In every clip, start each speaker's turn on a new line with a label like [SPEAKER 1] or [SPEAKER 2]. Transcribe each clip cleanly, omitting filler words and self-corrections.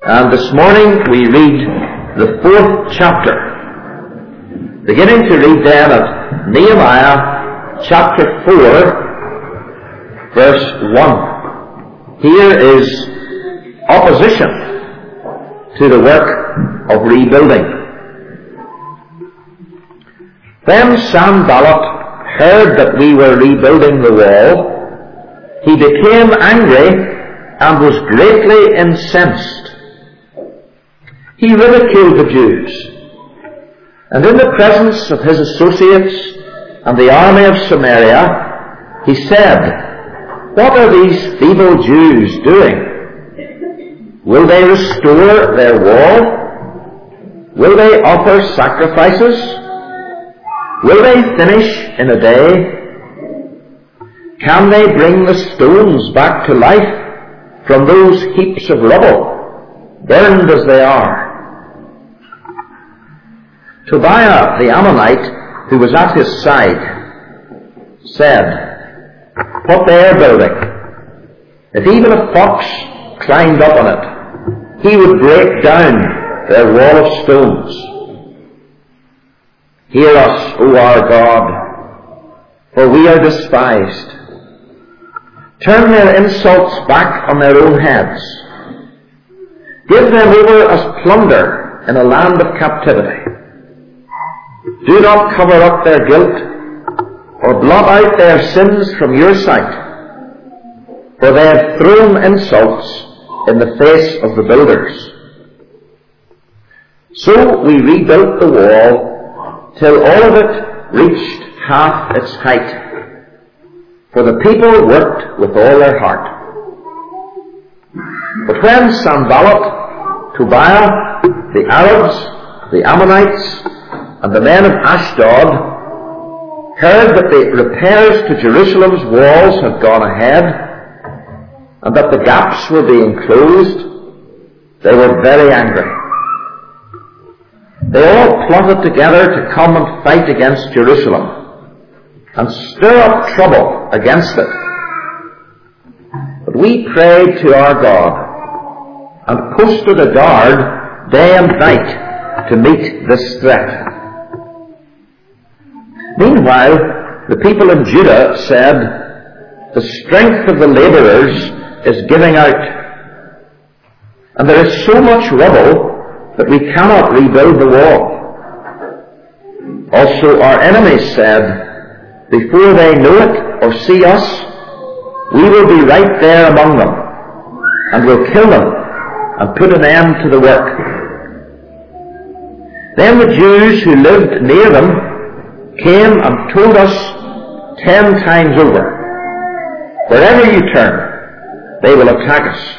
[SPEAKER 1] And this morning we read the 4th chapter, beginning to read then at Nehemiah chapter 4, verse 1. Here is opposition to the work of rebuilding. When Sanballat heard that we were rebuilding the wall, he became angry and was greatly incensed. He ridiculed the Jews, and in the presence of his associates and the army of Samaria, he said, "What are these feeble Jews doing? Will they restore their wall? Will they offer sacrifices? Will they finish in a day? Can they bring the stones back to life from those heaps of rubble, burned as they are?" Tobiah the Ammonite, who was at his side, said, "What they are building, if even a fox climbed up on it, he would break down their wall of stones. Hear us, O our God, for we are despised. Turn their insults back on their own heads. Give them over as plunder in a land of captivity. Do not cover up their guilt or blot out their sins from your sight, for they have thrown insults in the face of the builders." So we rebuilt the wall till all of it reached half its height, for the people worked with all their heart. But when Sanballat, Tobiah, the Arabs, the Ammonites, and the men of Ashdod heard that the repairs to Jerusalem's walls had gone ahead, and that the gaps were being closed, they were very angry. They all plotted together to come and fight against Jerusalem, and stir up trouble against it. But we prayed to our God, and posted a guard day and night to meet this threat. Meanwhile, the people in Judah said, "The strength of the laborers is giving out, and there is so much rubble that we cannot rebuild the wall." Also our enemies said, "Before they know it or see us, we will be right there among them, and will kill them and put an end to the work." Then the Jews who lived near them came and told us 10 times over, "Wherever you turn, they will attack us."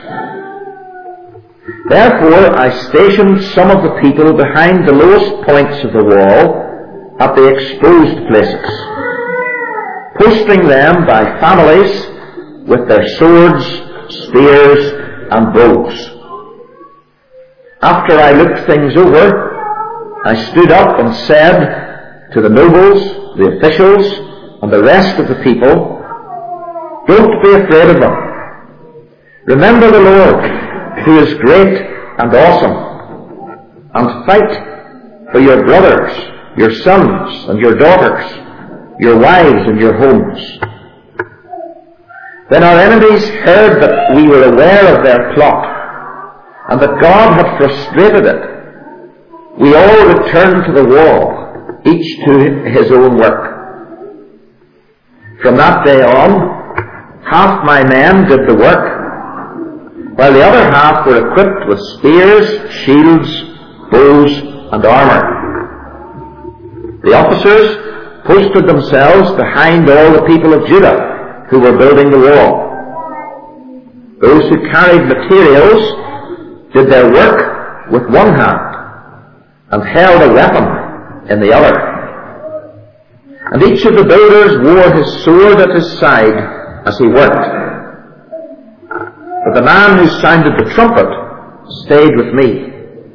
[SPEAKER 1] Therefore I stationed some of the people behind the lowest points of the wall at the exposed places, posting them by families with their swords, spears, and bows. After I looked things over, I stood up and said to the nobles, the officials, and the rest of the people, "Don't be afraid of them. Remember the Lord, who is great and awesome, and fight for your brothers, your sons, and your daughters, your wives, and your homes." When our enemies heard that we were aware of their plot, and that God had frustrated it, we all returned to the wall, each to his own work. From that day on, half my men did the work, while the other half were equipped with spears, shields, bows, and armour. The officers posted themselves behind all the people of Judah who were building the wall. Those who carried materials did their work with one hand and held a weapon in the other. And each of the builders wore his sword at his side as he worked. But the man who sounded the trumpet stayed with me.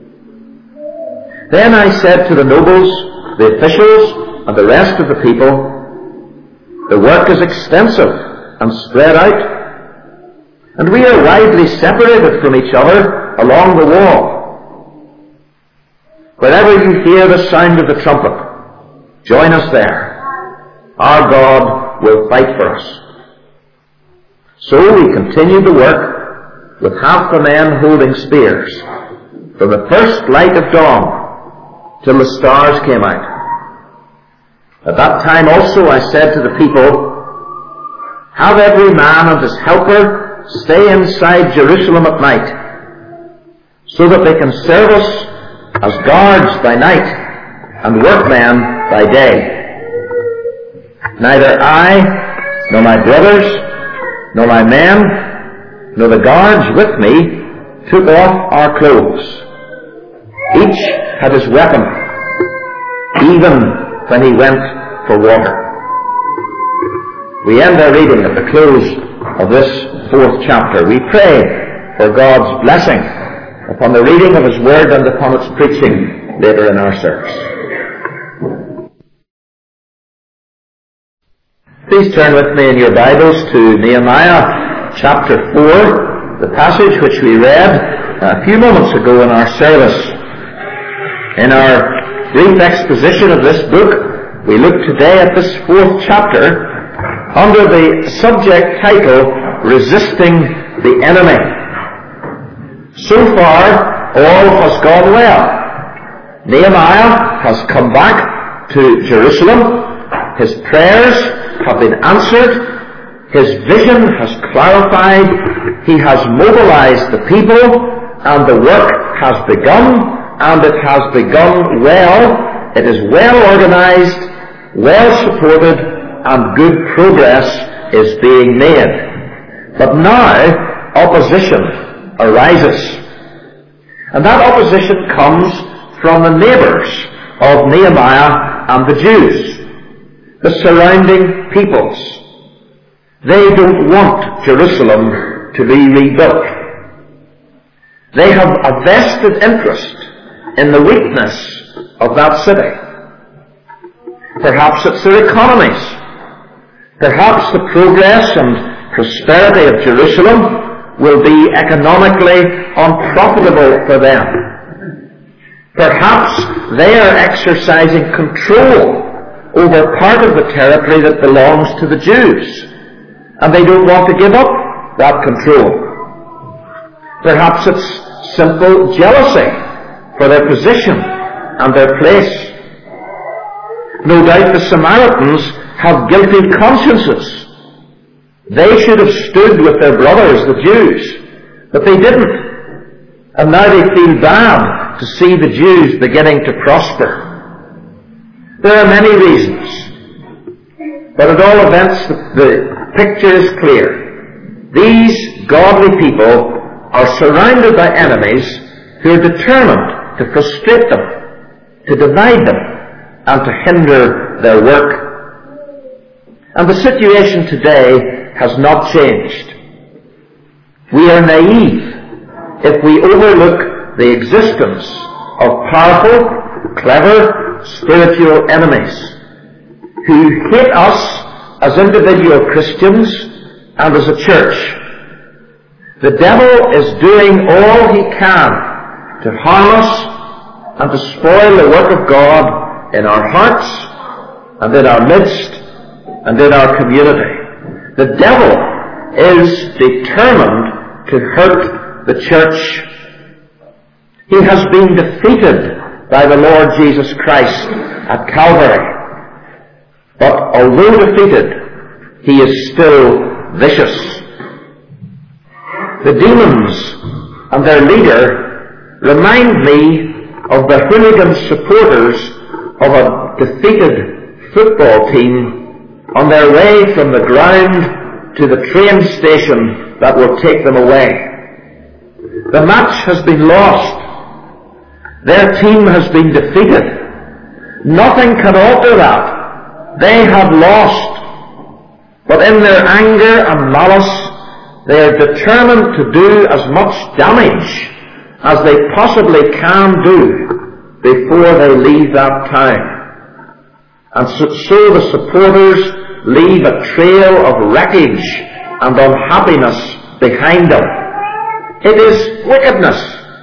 [SPEAKER 1] Then I said to the nobles, the officials, and the rest of the people, "The work is extensive and spread out, and we are widely separated from each other along the wall. Wherever you hear the sound of the trumpet, join us there. Our God will fight for us. So we continued the work with half the men holding spears, from the first light of dawn till the stars came out. At that time also I said to the people, have every man and his helper stay inside Jerusalem at night, so that they can serve us as guards by night and workmen by day. Neither I, nor my brothers, nor my men, nor the guards with me took off our clothes. Each had his weapon, even when he went for water. We end our reading at the close of this 4th chapter. We pray for God's blessing upon the reading of His Word and upon its preaching later in our service. Please turn with me in your Bibles to Nehemiah chapter 4, the passage which we read a few moments ago in our service. In our brief exposition of this book, we look today at this 4th chapter under the subject title, Resisting the Enemy. So far, all has gone well. Nehemiah has come back to Jerusalem. His prayers have been answered. His vision has clarified. He has mobilized the people, and the work has begun, and it has begun well. It is well organized, well supported, and good progress is being made. But now, opposition arises. And that opposition comes from the neighbours of Nehemiah and the Jews, the surrounding peoples. They don't want Jerusalem to be rebuilt. They have a vested interest in the weakness of that city. Perhaps it's their economies. Perhaps the progress and prosperity of Jerusalem will be economically unprofitable for them. Perhaps they are exercising control over part of the territory that belongs to the Jews, and they don't want to give up that control. Perhaps it's simple jealousy for their position and their place. No doubt the Samaritans have guilty consciences. They should have stood with their brothers, the Jews, but they didn't. And now they feel bad to see the Jews beginning to prosper. There are many reasons, but at all events the picture is clear. These godly people are surrounded by enemies who are determined to frustrate them, to divide them, and to hinder their work. And the situation today has not changed. We are naive if we overlook the existence of powerful, clever, spiritual enemies who hate us as individual Christians and as a church. The devil is doing all he can to harm us and to spoil the work of God in our hearts and in our midst and in our community. The devil is determined to hurt the church. He has been defeated by the Lord Jesus Christ at Calvary. But although defeated, he is still vicious. The demons and their leader remind me of the hooligan supporters of a defeated football team on their way from the ground to the train station that will take them away. The match has been lost. Their team has been defeated. Nothing can alter that. They have lost. But in their anger and malice, they are determined to do as much damage as they possibly can do before they leave that town. And so the supporters leave a trail of wreckage and unhappiness behind them. It is wickedness.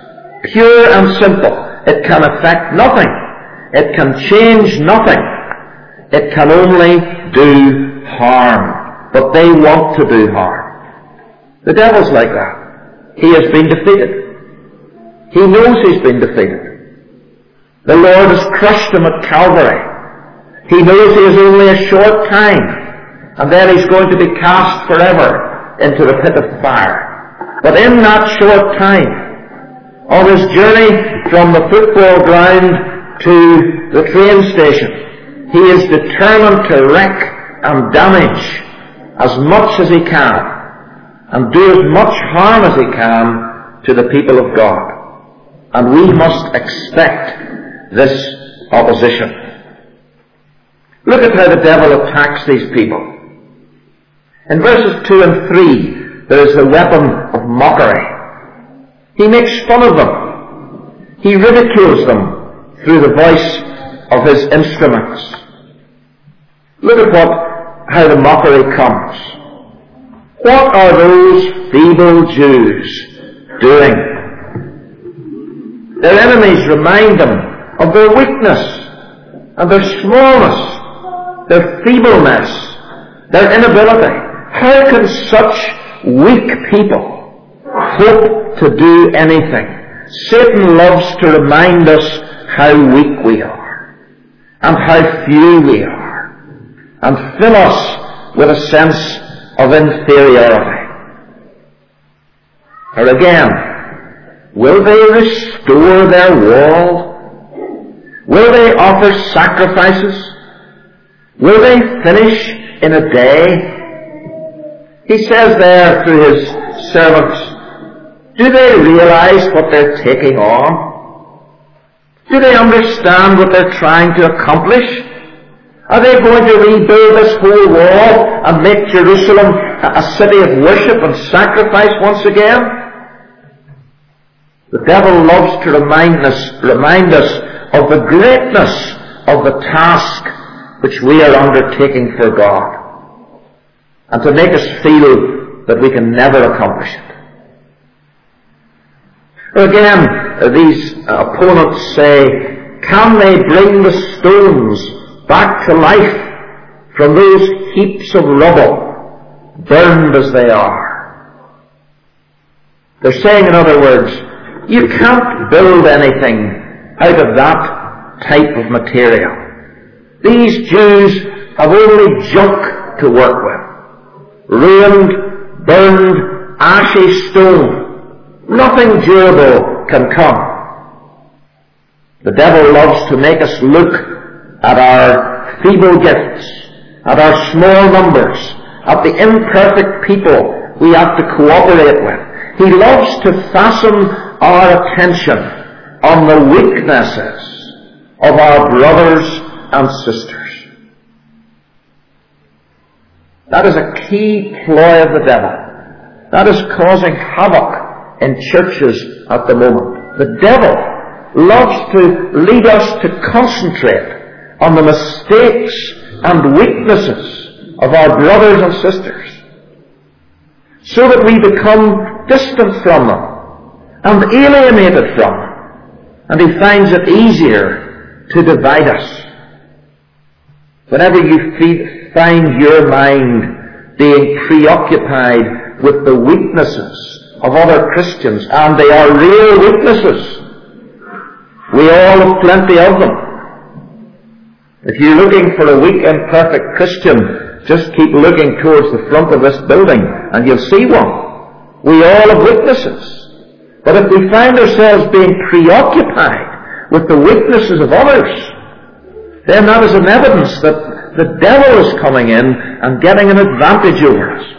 [SPEAKER 1] pure and simple. It can affect nothing. It can change nothing. It can only do harm. But they want to do harm. The devil's like that. He has been defeated. He knows he's been defeated. The Lord has crushed him at Calvary. He knows he has only a short time, and then he's going to be cast forever into the pit of fire. But in that short time, on his journey from the football ground to the train station, he is determined to wreck and damage as much as he can, and do as much harm as he can to the people of God. And we must expect this opposition. Look at how the devil attacks these people. In verses 2 and 3, there is the weapon of mockery. He makes fun of them. He ridicules them through the voice of his instruments. Look at how the mockery comes. What are those feeble Jews doing? Their enemies remind them of their weakness and their smallness, their feebleness, their inability. How can such weak people hope to do anything? Satan loves to remind us how weak we are and how few we are, and fill us with a sense of inferiority. Or again, will they restore their wall? Will they offer sacrifices? Will they finish in a day? He says there through his servants, do they realize what they're taking on? Do they understand what they're trying to accomplish? Are they going to rebuild this whole wall and make Jerusalem a city of worship and sacrifice once again? The devil loves to remind us of the greatness of the task which we are undertaking for God, and to make us feel that we can never accomplish it. Or again, these opponents say, can they bring the stones back to life from those heaps of rubble, burned as they are? They're saying, in other words, you can't build anything out of that type of material. These Jews have only junk to work with. Ruined, burned, ashy stone. Nothing durable can come. The devil loves to make us look at our feeble gifts, at our small numbers, at the imperfect people we have to cooperate with. He loves to fasten our attention on the weaknesses of our brothers and sisters. That is a key ploy of the devil. That is causing havoc in churches at the moment. The devil loves to lead us to concentrate on the mistakes and weaknesses of our brothers and sisters, so that we become distant from them and alienated from them, and he finds it easier to divide us. Whenever you find your mind being preoccupied with the weaknesses of other Christians, and they are real weaknesses, we all have plenty of them. If you're looking for a weak and perfect Christian, just keep looking towards the front of this building and you'll see one. We all have weaknesses. But if we find ourselves being preoccupied with the weaknesses of others, then that is an evidence that the devil is coming in and getting an advantage over us.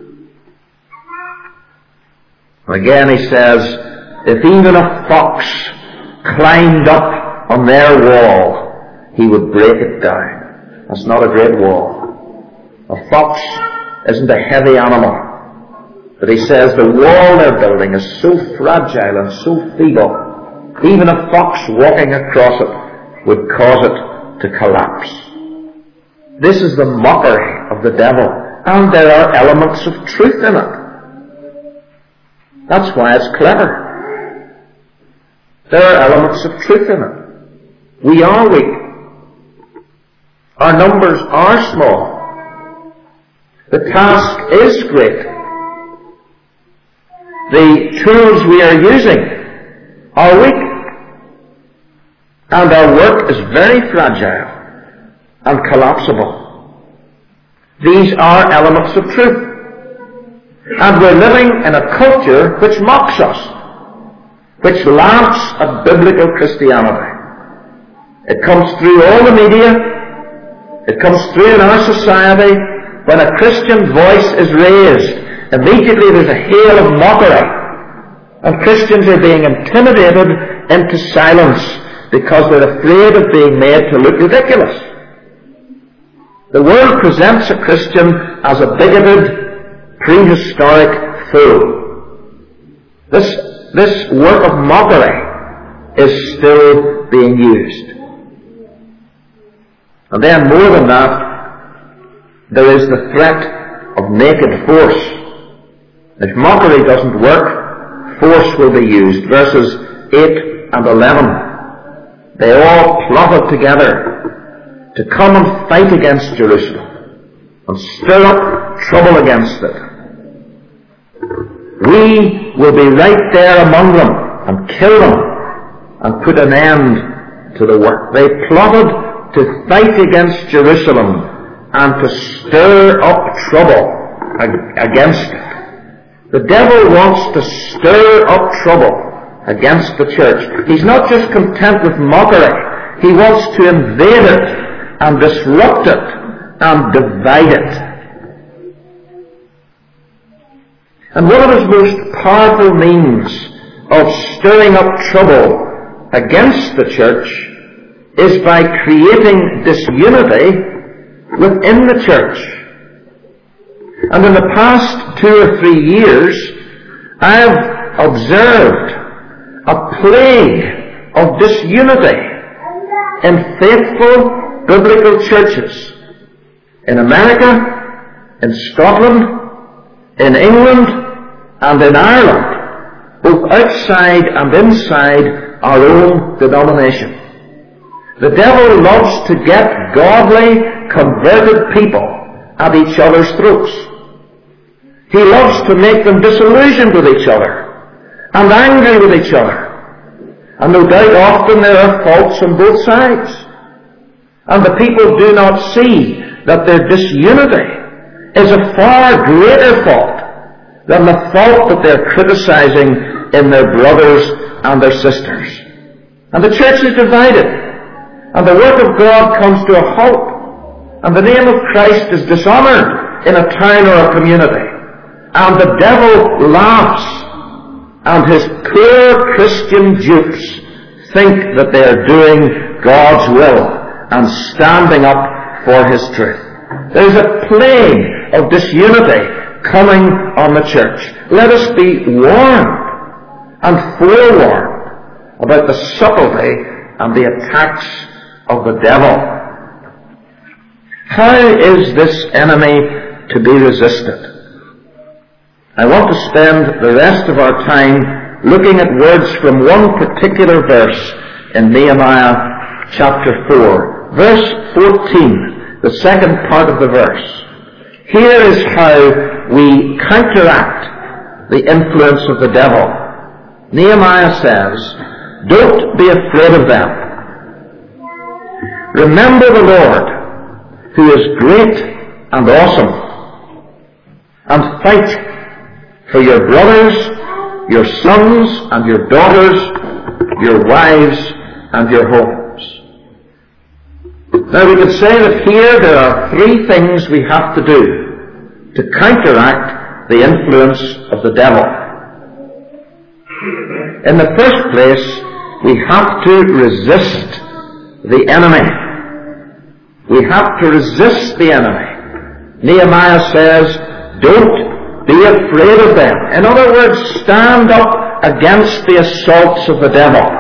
[SPEAKER 1] Again he says, if even a fox climbed up on their wall, he would break it down. That's not a great wall. A fox isn't a heavy animal. But he says the wall they're building is so fragile and so feeble, even a fox walking across it would cause it to collapse. This is the mockery of the devil, and there are elements of truth in it. That's why it's clever. There are elements of truth in it. We are weak. Our numbers are small. The task is great. The tools we are using are weak. And our work is very fragile and collapsible. These are elements of truth. And we're living in a culture which mocks us, which laughs at biblical Christianity. It comes through all the media. It comes through in our society. When a Christian voice is raised, immediately there's a hail of mockery. And Christians are being intimidated into silence because they're afraid of being made to look ridiculous. The world presents a Christian as a bigoted, prehistoric fool. This work of mockery is still being used. And then more than that, there is the threat of naked force. If mockery doesn't work, force will be used. Verses 8 and 11. They all plotted together to come and fight against Jerusalem and stir up trouble against it. We will be right there among them and kill them and put an end to the work. They plotted to fight against Jerusalem and to stir up trouble against it. The devil wants to stir up trouble against the church. He's not just content with mockery. He wants to invade it and disrupt it and divide it. And one of his most powerful means of stirring up trouble against the church is by creating disunity within the church. And in the past 2 or 3 years, I have observed a plague of disunity in faithful biblical churches in America, in Scotland, in England, and in Ireland, both outside and inside our own denomination. The devil loves to get godly, converted people at each other's throats. He loves to make them disillusioned with each other and angry with each other. And no doubt often there are faults on both sides. And the people do not see that their disunity is a far greater fault than the fault that they're criticizing in their brothers and their sisters. And the church is divided, and the work of God comes to a halt, and the name of Christ is dishonored in a town or a community, and the devil laughs, and his poor Christian dupes think that they are doing God's will and standing up for his truth. There's a plague of disunity coming on the church. Let us be warned and forewarned about the subtlety and the attacks of the devil. How is this enemy to be resisted? I want to spend the rest of our time looking at words from one particular verse in Nehemiah chapter 4. Verse 14, the second part of the verse. Here is how we counteract the influence of the devil. Nehemiah says, don't be afraid of them. Remember the Lord, who is great and awesome, and fight for your brothers, your sons and your daughters, your wives and your homes. Now we can say that here there are 3 things we have to do to counteract the influence of the devil. In the first place, we have to resist the enemy. We have to resist the enemy. Nehemiah says, don't be afraid of them. In other words, stand up against the assaults of the devil.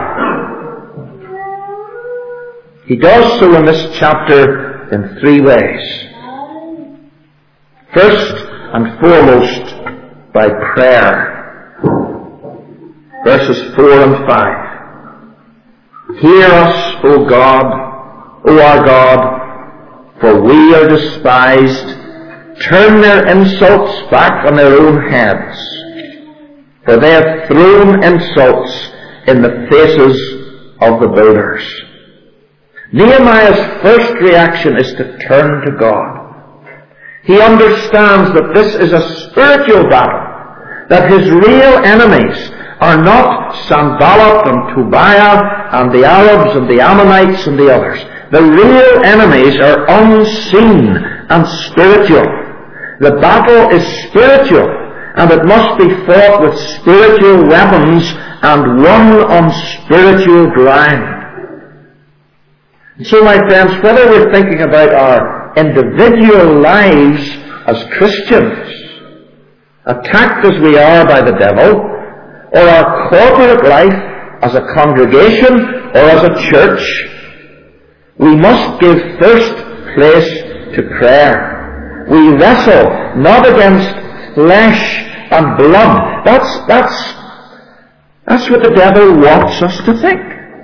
[SPEAKER 1] He does so in this chapter in 3 ways. First and foremost, by prayer. Verses 4 and 5. Hear us, O God, O our God, for we are despised. Turn their insults back on their own heads, for they have thrown insults in the faces of the builders. Nehemiah's first reaction is to turn to God. He understands that this is a spiritual battle, that his real enemies are not Sanballat and Tobiah and the Arabs and the Ammonites and the others. The real enemies are unseen and spiritual. The battle is spiritual, and it must be fought with spiritual weapons and won on spiritual ground. So, my friends, whether we're thinking about our individual lives as Christians, attacked as we are by the devil, or our corporate life as a congregation or as a church, we must give first place to prayer. We wrestle not against flesh and blood. That's what the devil wants us to think.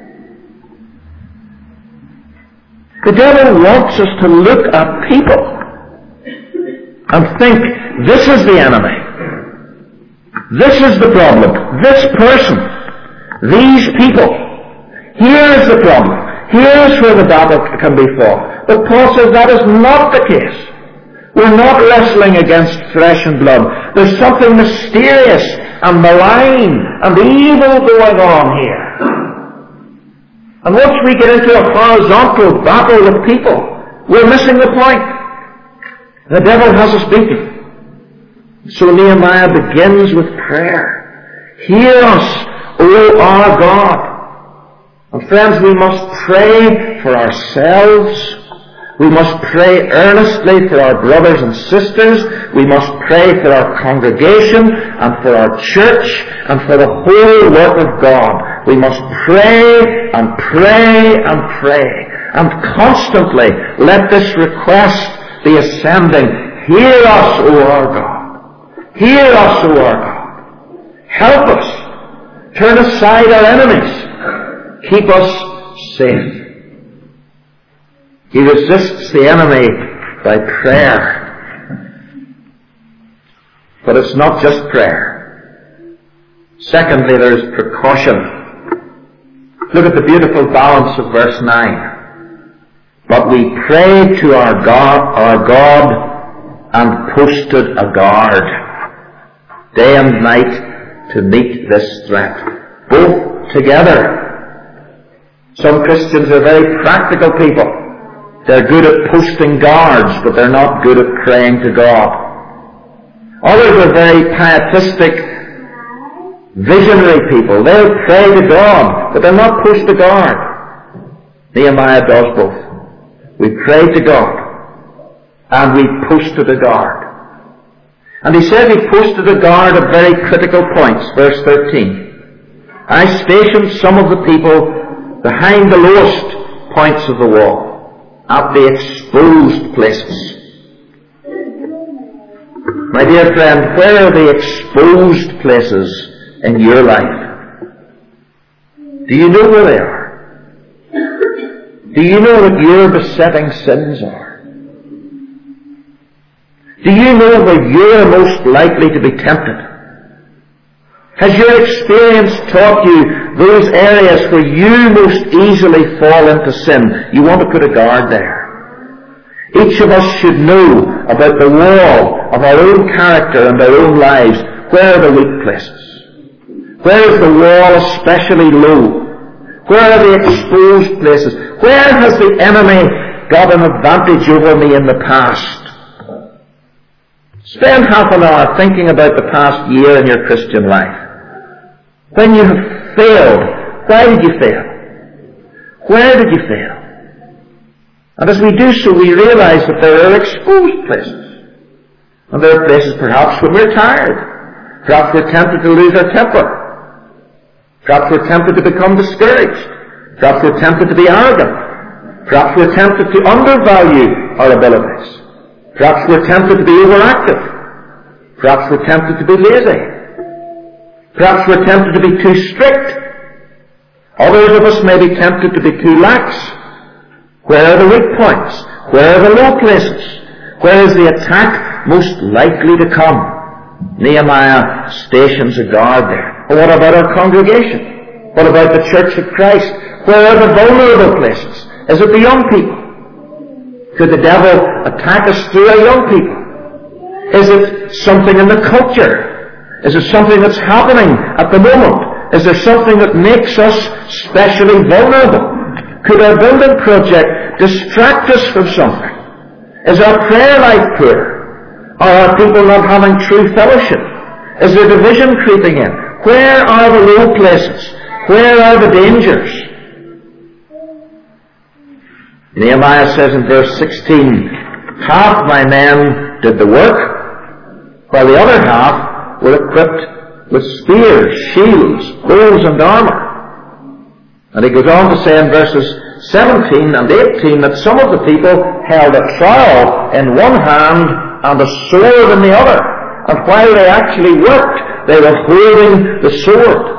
[SPEAKER 1] The devil wants us to look at people and think, this is the enemy. This is the problem. This person. These people. Here is the problem. Here is where the battle can be fought. But Paul says that is not the case. We're not wrestling against flesh and blood. There's something mysterious and malign and evil going on here. And once we get into a horizontal battle with people, we're missing the point. The devil has us beaten. So Nehemiah begins with prayer. Hear us, O our God. And friends, we must pray for ourselves. We must pray earnestly for our brothers and sisters. We must pray for our congregation and for our church and for the whole work of God. We must pray and pray and pray. And constantly let this request be ascending. Hear us, O our God. Hear us, O our God. Help us. Turn aside our enemies. Keep us safe. He resists the enemy by prayer. But it's not just prayer. Secondly, there is precaution. Look at the beautiful balance of verse 9. But we prayed to our God, and posted a guard, day and night, to meet this threat. Both together. Some Christians are very practical people. They're good at posting guards, but they're not good at praying to God. Others are very pietistic, visionary people. They'll pray to God, but they'll not post a guard. Nehemiah does both. We prayed to God, and we posted a guard. And he said he posted a guard at very critical points. Verse 13. I stationed some of the people behind the lowest points of the wall, at the exposed places. My dear friend, where are the exposed places in your life? Do you know where they are? Do you know what your besetting sins are? Do you know where you're most likely to be tempted? Has your experience taught you those areas where you most easily fall into sin? You want to put a guard there. Each of us should know about the wall of our own character and our own lives. Where are the weak places? Where is the wall especially low? Where are the exposed places? Where has the enemy got an advantage over me in the past? Spend half an hour thinking about the past year in your Christian life. When you have failed, why did you fail? Where did you fail? And as we do so, we realize that there are exposed places. And there are places perhaps when we're tired. Perhaps we're tempted to lose our temper. Perhaps we're tempted to become discouraged. Perhaps we're tempted to be arrogant. Perhaps we're tempted to undervalue our abilities. Perhaps we're tempted to be overactive. Perhaps we're tempted to be lazy. Perhaps we're tempted to be too strict. Others of us may be tempted to be too lax. Where are the weak points? Where are the low places? Where is the attack most likely to come? Nehemiah stations a guard there. But what about our congregation? What about the Church of Christ? Where are the vulnerable places? Is it the young people? Could the devil attack us through our young people? Is it something in the culture? Is it something that's happening at the moment? Is there something that makes us specially vulnerable? Could our building project distract us from something? Is our prayer life poor? Are our people not having true fellowship? Is there division creeping in? Where are the low places? Where are the dangers? Nehemiah says in verse 16, half my men did the work, while the other half were equipped with spears, shields, bows, and armor. And he goes on to say in verses 17 and 18 that some of the people held a trowel in one hand and a sword in the other. And while they actually worked, they were holding the sword.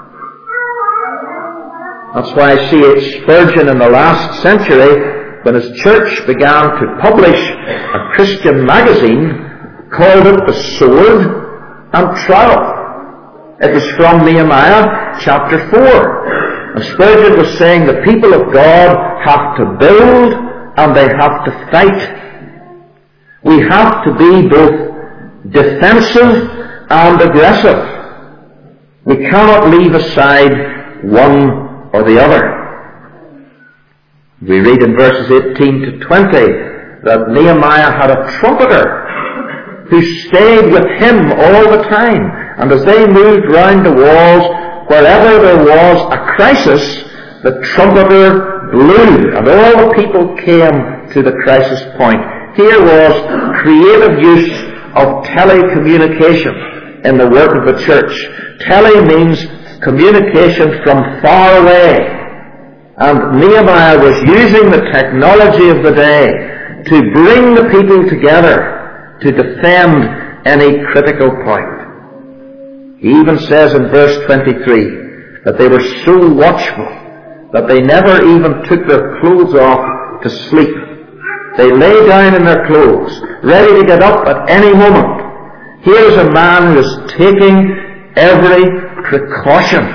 [SPEAKER 1] That's why C.H. Spurgeon in the last century, when his church began to publish a Christian magazine, called it The Sword and Trowel. It was from Nehemiah chapter 4. And Spurgeon was saying the people of God have to build and they have to fight. We have to be both defensive and aggressive. We cannot leave aside one or the other. We read in verses 18 to 20 that Nehemiah had a trumpeter who stayed with him all the time. And as they moved round the walls, wherever there was a crisis, the trumpeter blew and all the people came to the crisis point. Here was creative use of telecommunication in the work of the church. Tele means communication from far away. And Nehemiah was using the technology of the day to bring the people together to defend any critical point. He even says in verse 23 that they were so watchful that they never even took their clothes off to sleep. They lay down in their clothes, ready to get up at any moment. Here's a man who is taking every precaution.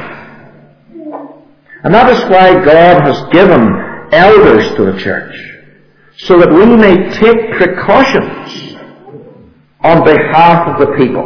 [SPEAKER 1] And that is why God has given elders to the church, so that we may take precautions on behalf of the people.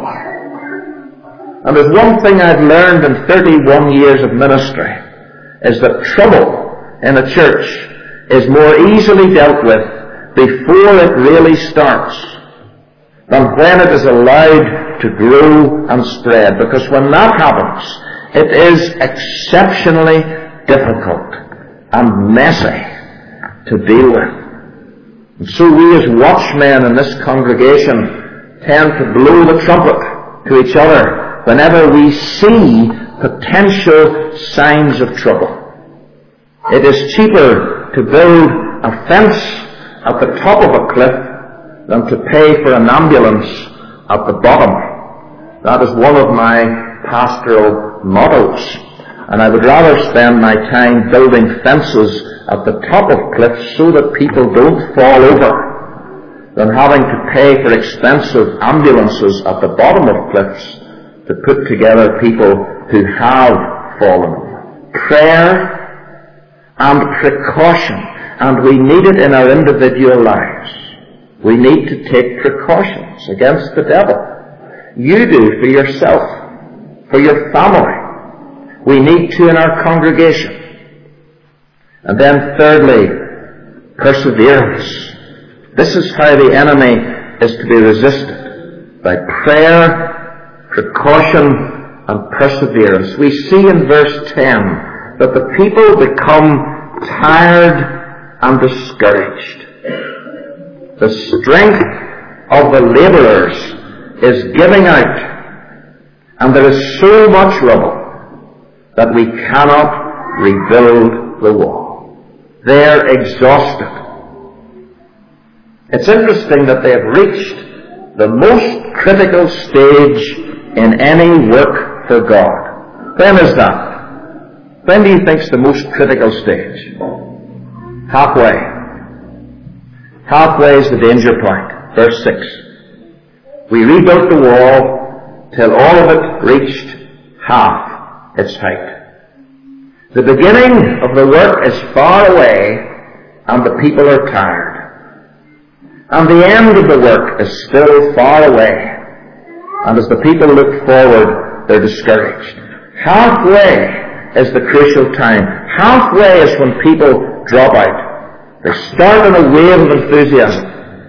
[SPEAKER 1] And there's one thing I've learned in 31 years of ministry, is that trouble in a church is more easily dealt with before it really starts than when it is allowed to grow and spread. Because when that happens, it is exceptionally difficult and messy to deal with. And so we as watchmen in this congregation tend to blow the trumpet to each other whenever we see potential signs of trouble. It is cheaper to build a fence at the top of a cliff than to pay for an ambulance at the bottom. That is one of my pastoral mottos. And I would rather spend my time building fences at the top of cliffs so that people don't fall over than having to pay for expensive ambulances at the bottom of cliffs to put together people who have fallen. Prayer and precaution, and we need it in our individual lives. We need to take precautions against the devil. You do for yourself, for your family. We need to in our congregation. And then thirdly, perseverance. This is how the enemy is to be resisted. By prayer, precaution, and perseverance. We see in verse 10 that the people become tired and discouraged. The strength of the labourers is giving out, and there is so much rubble that we cannot rebuild the wall. They're exhausted. It's interesting that they have reached the most critical stage in any work for God. When is that? When do you think is the most critical stage? Halfway. Halfway is the danger point. Verse 6. We rebuilt the wall till all of it reached half its height. The beginning of the work is far away and the people are tired. And the end of the work is still far away. And as the people look forward, they're discouraged. Halfway is the crucial time. Halfway is when people drop out. They start on a wave of enthusiasm.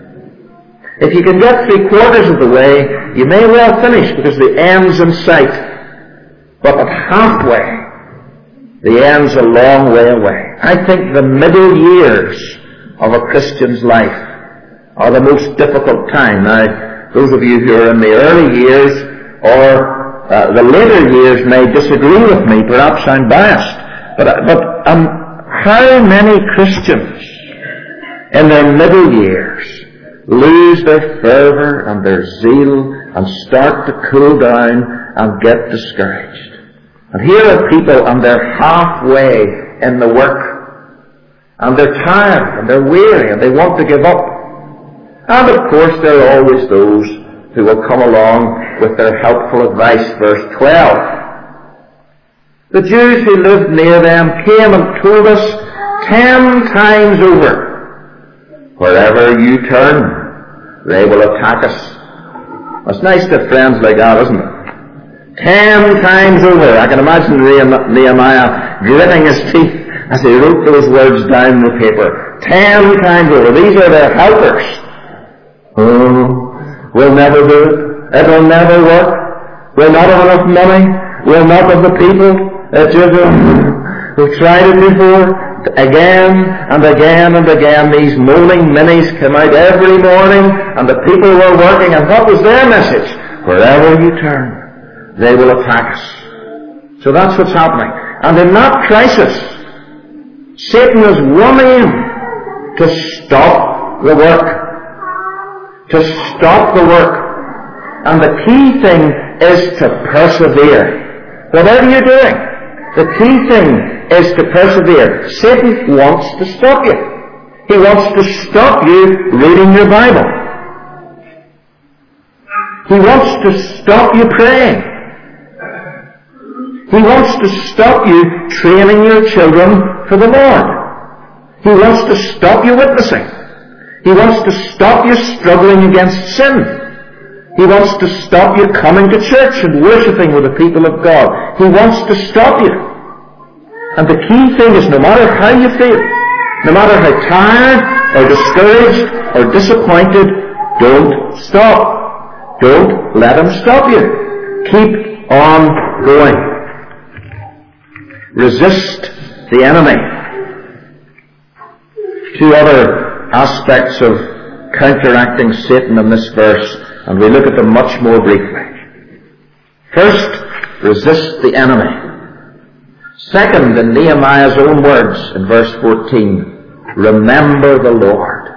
[SPEAKER 1] If you can get 3/4 of the way, you may well finish because the end's in sight. But at halfway, the end's a long way away. I think the middle years of a Christian's life are the most difficult time. Now, those of you who are in the early years or the later years may disagree with me. Perhaps I'm biased. But how many Christians in their middle years lose their fervour and their zeal and start to cool down and get discouraged? And here are people and they're halfway in the work. And they're tired and they're weary and they want to give up. And of course there are always those who will come along with their helpful advice. Verse 12. The Jews who lived near them came and told us 10 times over, wherever you turn, they will attack us. It's nice to have friends like that, isn't it? 10 times over. I can imagine Nehemiah gritting his teeth as he wrote those words down the paper. 10 times over. These are their helpers. Oh, we'll never do it. It will never work. We'll not have enough money. We'll not have the people. We've tried it before. Again and again and again, these moaning minis come out every morning, and the people were working, and what was their message? Wherever you turn, they will attack us. So that's what's happening. And in that crisis, Satan has one aim: to stop the work. To stop the work. And the key thing is to persevere. Whatever you're doing, the key thing is to persevere. Satan wants to stop you. He wants to stop you reading your Bible. He wants to stop you praying. He wants to stop you training your children for the Lord. He wants to stop you witnessing. He wants to stop you struggling against sin. He wants to stop you coming to church and worshipping with the people of God. He wants to stop you. And the key thing is, no matter how you feel, no matter how tired or discouraged or disappointed, don't stop. Don't let him stop you. Keep on going. Resist the enemy. Two other aspects of counteracting Satan in this verse, and we look at them much more briefly. First, resist the enemy. Second, in Nehemiah's own words, in verse 14, remember the Lord.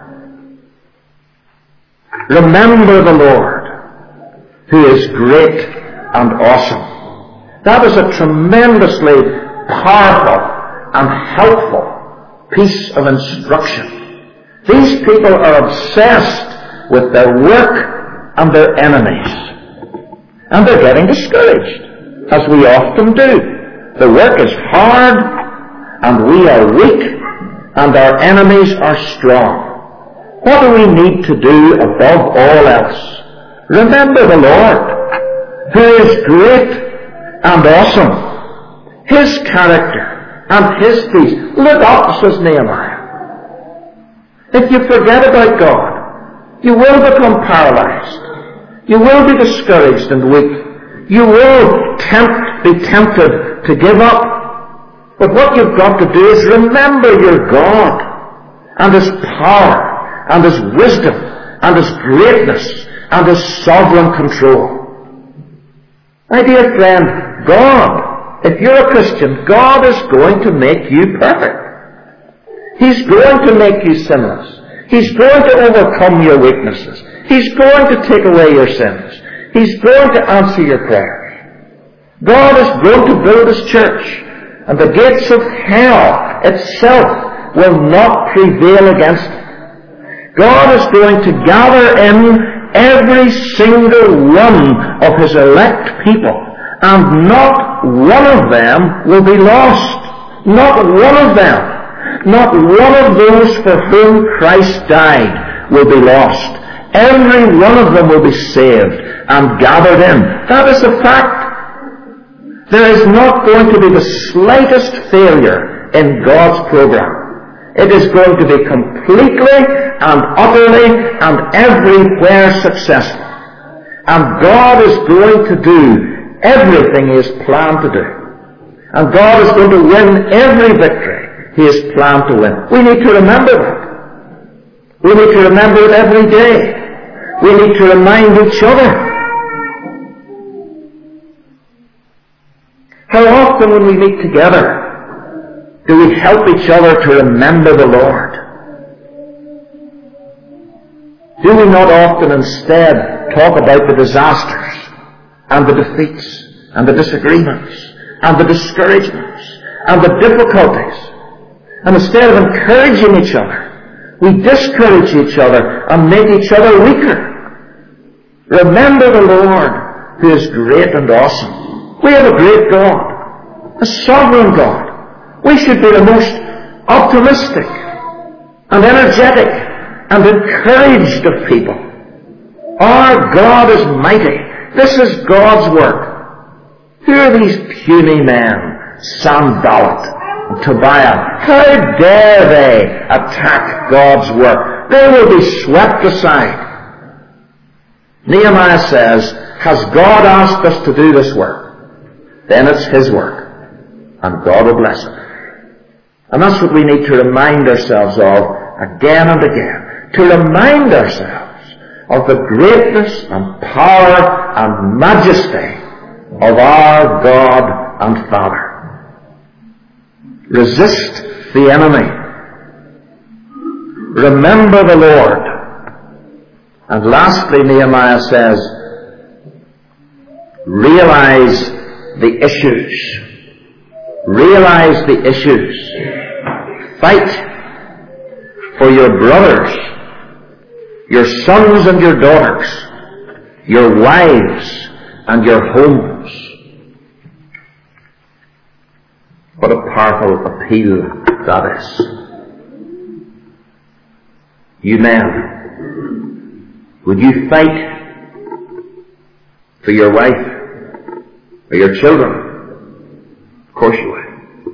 [SPEAKER 1] Remember the Lord, who is great and awesome. That is a tremendously powerful and helpful piece of instruction. These people are obsessed with their work and their enemies. And they're getting discouraged, as we often do. The work is hard, and we are weak, and our enemies are strong. What do we need to do above all else? Remember the Lord, who is great and awesome. His character and His peace. Look up, says Nehemiah. If you forget about God, you will become paralyzed. You will be discouraged and weak. You will be tempted to give up. But what you've got to do is remember your God and His power and His wisdom and His greatness and His sovereign control. My dear friend, God, if you're a Christian, God is going to make you perfect. He's going to make you sinless. He's going to overcome your weaknesses. He's going to take away your sins. He's going to answer your prayers. God is going to build His church. And the gates of hell itself will not prevail against it. God is going to gather in every single one of His elect people, and not one of them will be lost. Not one of them. Not one of those for whom Christ died will be lost. Every one of them will be saved and gathered in. That is a fact. There is not going to be the slightest failure in God's program. It is going to be completely and utterly and everywhere successful. And God is going to do everything He has planned to do. And God is going to win every victory He has planned to win. We need to remember that. We need to remember it every day. We need to remind each other. How often when we meet together do we help each other to remember the Lord? Do we not often instead talk about the disasters and the defeats and the disagreements and the discouragements and the difficulties? And instead of encouraging each other, we discourage each other and make each other weaker. Remember the Lord, who is great and awesome. We have a great God, a sovereign God. We should be the most optimistic and energetic and encouraged of people. Our God is mighty. This is God's work. Who are these puny men, Sanballat and Tobiah? How dare they attack God's work? They will be swept aside. Nehemiah says, has God asked us to do this work? Then it's His work, and God will bless it. And that's what we need to remind ourselves of again and again. To remind ourselves of the greatness and power and majesty of our God and Father. Resist the enemy. Remember the Lord. And lastly, Nehemiah says, realize the issues. Realize the issues. Fight for your brothers, your sons and your daughters, your wives and your homes. What a powerful appeal that is. You men, would you fight for your wife or your children? Of course you would.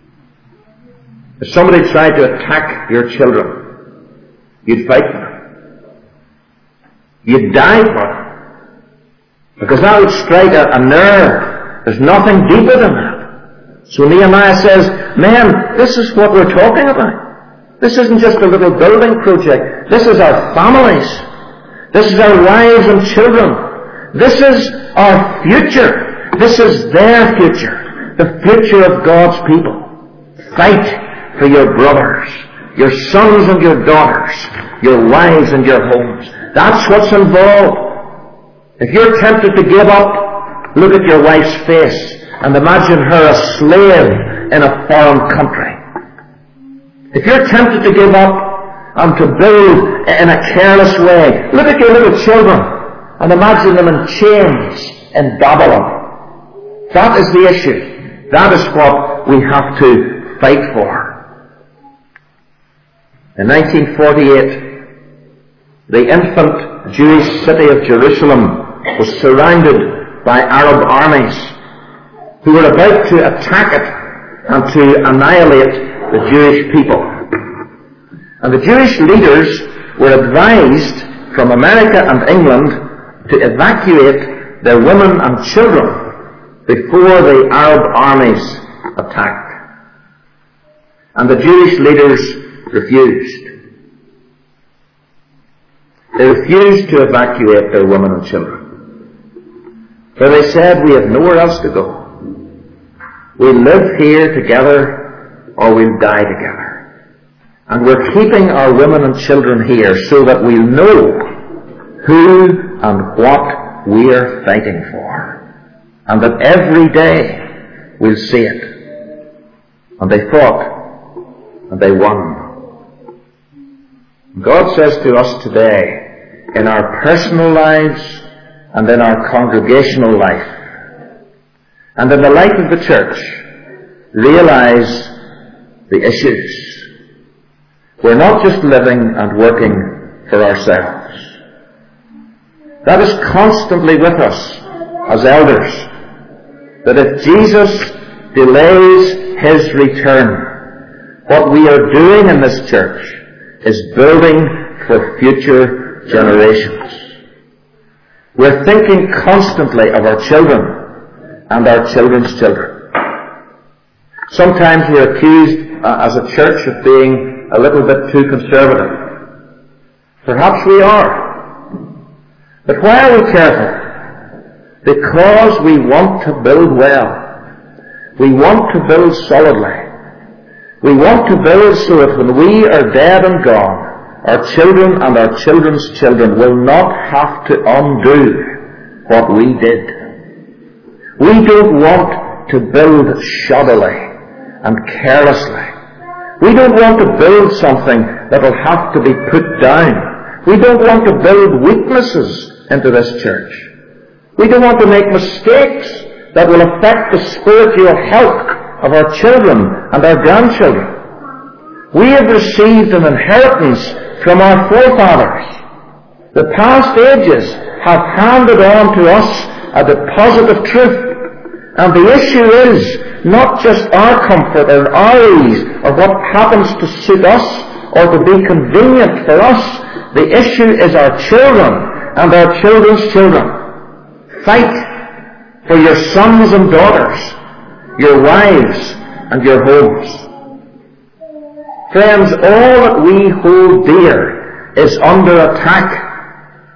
[SPEAKER 1] If somebody tried to attack your children, you'd fight for them. You'd die for them. Because that would strike a nerve. There's nothing deeper than that. So Nehemiah says, men, this is what we're talking about. This isn't just a little building project. This is our families. This is our wives and children. This is our future. This is their future. The future of God's people. Fight for your brothers, your sons and your daughters, your wives and your homes. That's what's involved. If you're tempted to give up, look at your wife's face and imagine her a slave in a foreign country. If you're tempted to give up and to build in a careless way, look at your little children and imagine them in chains in Babylon. That is the issue. That is what we have to fight for. In 1948, the infant Jewish city of Jerusalem was surrounded by Arab armies who were about to attack it and to annihilate the Jewish people. And the Jewish leaders were advised from America and England to evacuate their women and children before the Arab armies attacked. And the Jewish leaders refused. They refused to evacuate their women and children. For they said, we have nowhere else to go. We'll live here together or we'll die together. And we're keeping our women and children here so that we'll know who and what we're fighting for. And that every day we'll see it. And they fought, and they won. God says to us today, in our personal lives and in our congregational life, and in the life of the church, realize the issues. We're not just living and working for ourselves. That is constantly with us as elders, that if Jesus delays His return, what we are doing in this church is building for future generations. We're thinking constantly of our children and our children's children. Sometimes we're accused as a church of being a little bit too conservative. Perhaps we are. But why are we careful? Because we want to build well. We want to build solidly. We want to build so that when we are dead and gone, our children and our children's children will not have to undo what we did. We don't want to build shoddily and carelessly. We don't want to build something that will have to be put down. We don't want to build weaknesses into this church. We don't want to make mistakes that will affect the spiritual health of our children and our grandchildren. We have received an inheritance from our forefathers. The past ages have handed on to us a deposit of truth. And the issue is not just our comfort or our ease or what happens to suit us or to be convenient for us. The issue is our children and our children's children. Fight for your sons and daughters, your wives and your homes. Friends, all that we hold dear is under attack.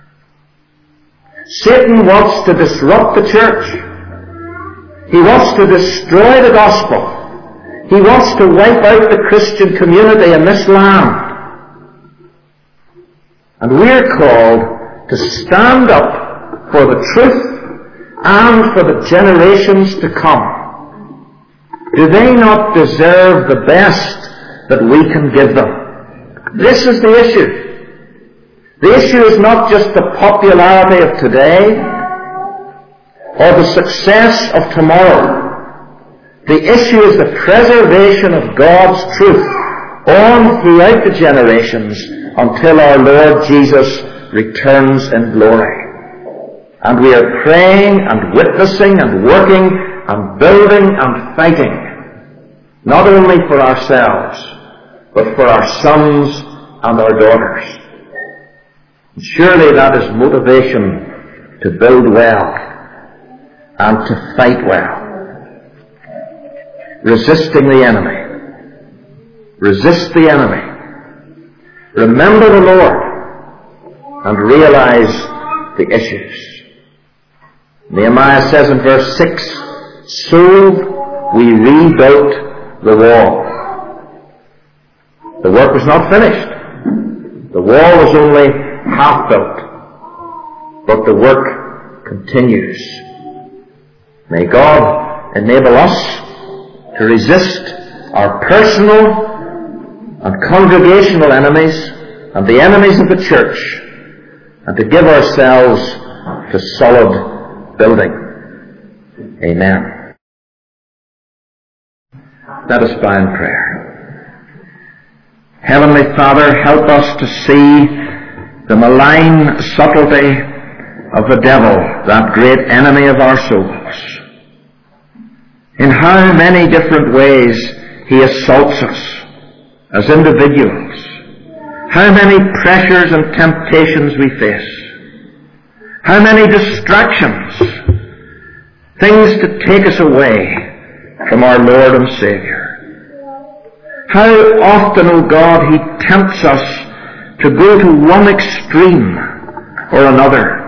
[SPEAKER 1] Satan wants to disrupt the church. He wants to destroy the gospel. He wants to wipe out the Christian community in this land. And we're called to stand up for the truth and for the generations to come. Do they not deserve the best that we can give them? This is the issue. The issue is not just the popularity of today or the success of tomorrow. The issue is the preservation of God's truth on throughout the generations until our Lord Jesus returns in glory. And we are praying and witnessing and working and building and fighting, not only for ourselves, but for our sons and our daughters. And surely that is motivation to build well and to fight well. Resisting the enemy. Resist the enemy. Remember the Lord and realize the issues. Nehemiah says in verse 6, so we rebuilt the wall. The work was not finished. The wall was only half built. But the work continues. May God enable us to resist our personal and congregational enemies and the enemies of the church, and to give ourselves to solid building. Amen. Let us bow in prayer. Heavenly Father, help us to see the malign subtlety of the devil, that great enemy of our souls. In how many different ways he assaults us as individuals. How many pressures and temptations we face. How many distractions, things to take us away from our Lord and Saviour. How often, O God, he tempts us to go to one extreme or another.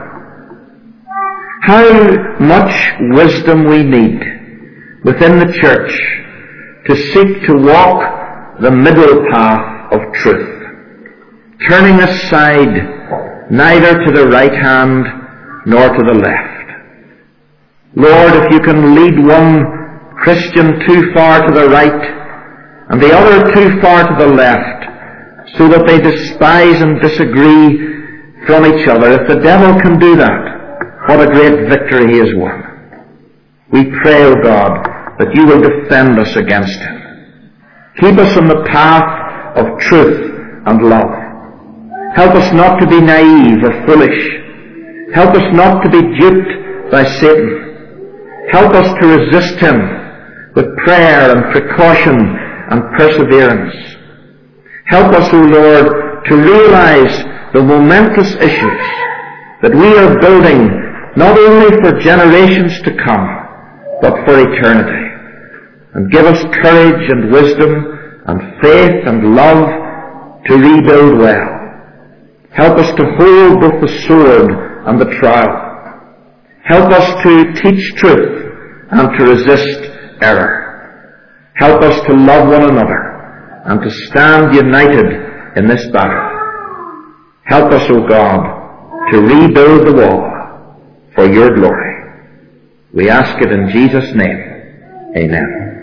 [SPEAKER 1] How much wisdom we need within the church to seek to walk the middle path of truth, turning aside neither to the right hand nor to the left. Lord, if you can lead one Christian too far to the right and the other too far to the left, so that they despise and disagree from each other. If the devil can do that, what a great victory he has won. We pray, O God, that you will defend us against him. Keep us on the path of truth and love. Help us not to be naive or foolish. Help us not to be duped by Satan. Help us to resist him with prayer and precaution and perseverance. Help us, O Lord, to realize the momentous issues that we are building not only for generations to come, but for eternity. And give us courage and wisdom and faith and love to rebuild well. Help us to hold both the sword and the trowel. Help us to teach truth and to resist error. Help us to love one another and to stand united in this battle. Help us, O God, to rebuild the wall for your glory. We ask it in Jesus' name. Amen.